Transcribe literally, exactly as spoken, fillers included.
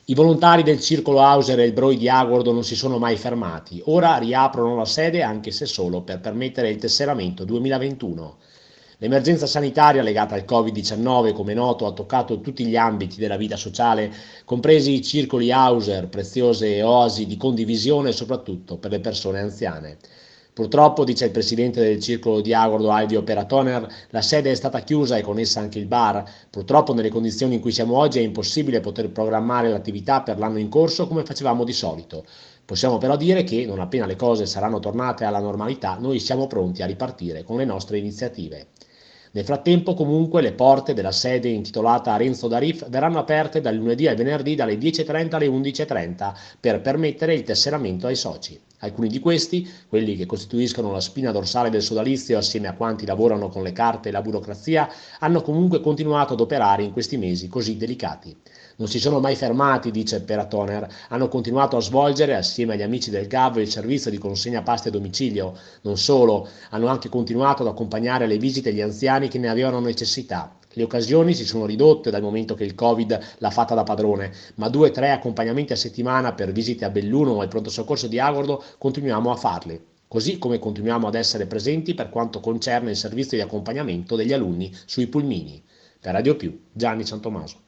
I volontari del Circolo Hauser e il Broi di Agordo non si sono mai fermati. Ora riaprono la sede anche se solo per permettere il tesseramento duemilaventuno. L'emergenza sanitaria legata al Covid diciannove, come noto, ha toccato tutti gli ambiti della vita sociale, compresi i circoli Hauser, preziose oasi di condivisione soprattutto per le persone anziane. Purtroppo, dice il presidente del circolo di Agordo Aldio Peratoner, la sede è stata chiusa e con essa anche il bar. Purtroppo nelle condizioni in cui siamo oggi è impossibile poter programmare l'attività per l'anno in corso come facevamo di solito. Possiamo però dire che, non appena le cose saranno tornate alla normalità, noi siamo pronti a ripartire con le nostre iniziative. Nel frattempo, comunque, le porte della sede intitolata Renzo Darif verranno aperte dal lunedì al venerdì dalle dieci e trenta alle undici e trenta per permettere il tesseramento ai soci. Alcuni di questi, quelli che costituiscono la spina dorsale del sodalizio assieme a quanti lavorano con le carte e la burocrazia, hanno comunque continuato ad operare in questi mesi così delicati. Non si sono mai fermati, dice Peratoner, hanno continuato a svolgere, assieme agli amici del G A V, il servizio di consegna pasti a domicilio. Non solo, hanno anche continuato ad accompagnare alle visite gli anziani che ne avevano necessità. Le occasioni si sono ridotte dal momento che il Covid l'ha fatta da padrone, ma due o tre accompagnamenti a settimana per visite a Belluno o al pronto soccorso di Agordo continuiamo a farli. Così come continuiamo ad essere presenti per quanto concerne il servizio di accompagnamento degli alunni sui pulmini. Per Radio Più, Gianni Santomaso.